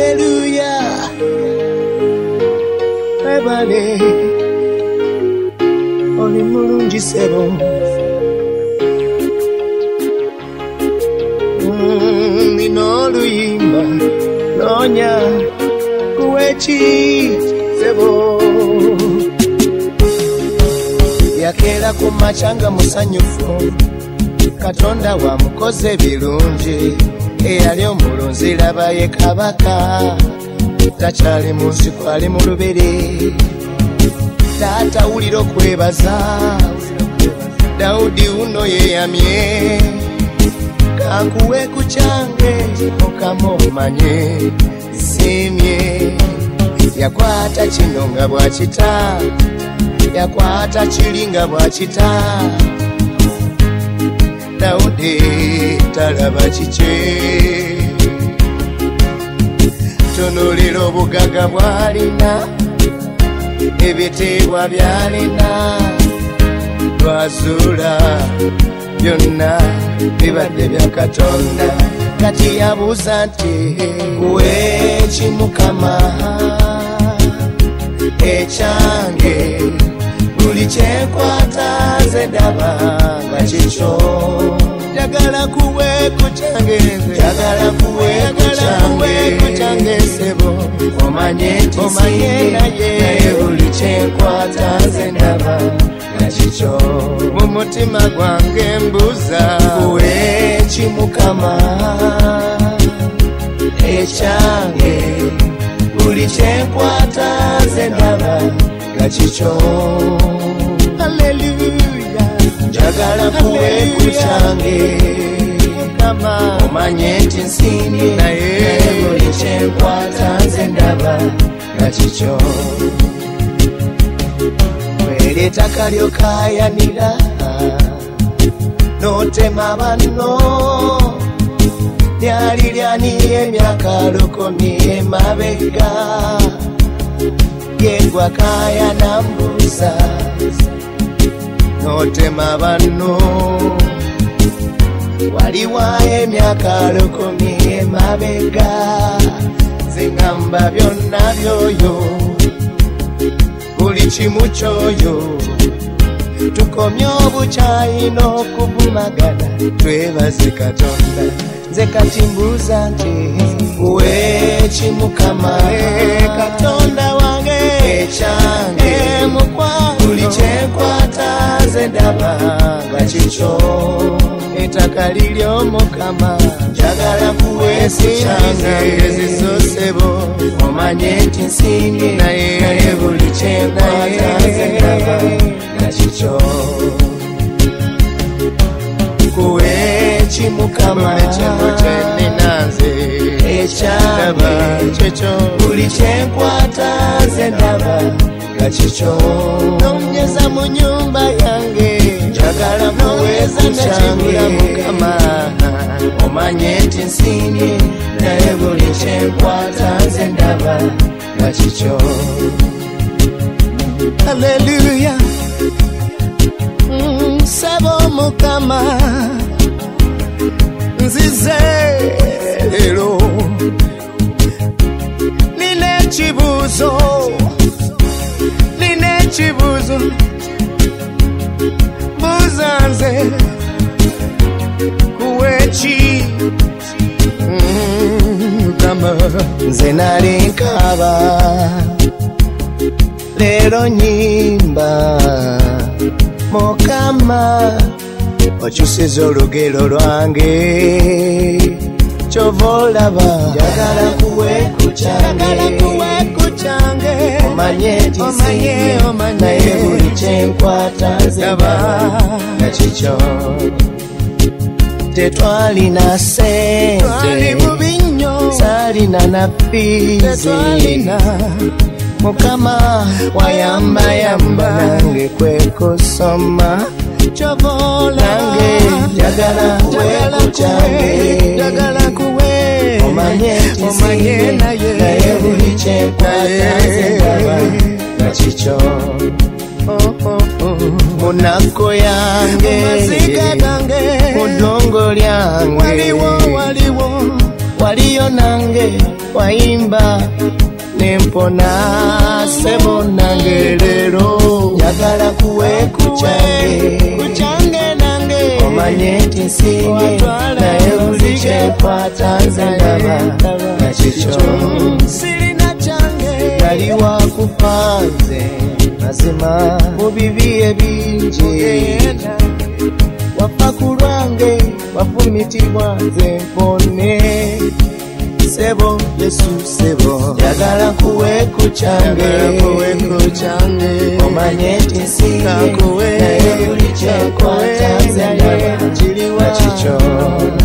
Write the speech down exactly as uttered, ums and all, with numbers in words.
Hallelujah. Ebale oli mulungi sebo. Mm, nino luyimba nonya kuwechi sebo. Yakera ku machanga musanyufu Katonda wa mukoze birungi eyali omulunzi labaye kabaka takyali munsi kwali mu lubiri taata wulira okwebaza Daudi uno yeyamye kankuwe ku kyange Mukama omanye simye yakwata kino nga bwakita yakwata kiringa bwakita Daudi talaba kiche tunulira obugaga bwalina ebitebwa byalina lwazula byonna bibadde bya Katonda kati yabuuza nti kuweki Mukama ekyange buli kyenkwata nze ndaba nga kikyo njagala kuwe ku kyange njagala kuwe ku kyange sebo omanye nti naye buli kyenkwata nze ndaba nga kikyo mu mutima gwange mbuuza kuweki Mukama ekyange buli kyenkwata nze ndaba nga kikyo. Hallelujah. Njagala kuwe ku kyange Mukama omanye nti nsiimye naye buli kyenkwata nze ndaba nga kikyo. Were ettaka ly'okaayanira n'otema banno lyali lyaniye emyaka lukumi emabega yengwa kaya nambuza n'otema banno waliwayo emyaka lukumi emabega zingamba byonna byoyo buli kimu kyoyo tukomye obukyayi n'okuvumagana twebaze Katonda nze kati mbuuza nti kuweki Mukama Katonda wange ekyange buli kyenkwata nze ndaba nga kikyo ettaka liryo Mukama njagala kuweesa ekyange ezisosebo omanye nti nsiimye naye buli kyenkwata nze ndaba nga kikyo kuweki Mukama ekyange ekyange buli kyenkwata nze ndaba nga kikyo nonyeza mu nyumba yange njagala kuweesa ekyange Mukama omanye nti nsiimye naye buli kyenkwata nze ndaba nga kikyo. Hallelujah. Mm, sebo Mukama nzize lero nina ekibuuzo nina ekibuuzo buuza nze kuweki Mukama nze nali nkaaba lero nyimba Mukama okyusiza olugero lwange kyova olaba njagala kuwe ku kyange omanye nti nsiimye naye buli kyenkwata nze ndaba nga kikyo tetwalina sente saalina na fiizi Mukama wayambayamba nange kwe kusoma nange njagala kuwe ku kyange omanye nti nsiimye naye buli kyenkwata nze ndaba nga kikyo munako yange mudongo lyange waliyo nange waimba nempona sebo nange lero njagala kuwe kuchange kuchange nange omanye nti nsinge naye buli kyenkwata nze ndaba nakikyo sirina kyange yali wakufa nze mazima mu bibi ebingi wafa ku lwange wafumitibwa nze mpone sebo Yesu sebo njagala kuwe kuchange kuwe kuchange omanye nti nsinge naye buli kyenkwata nze ndaba nakikyo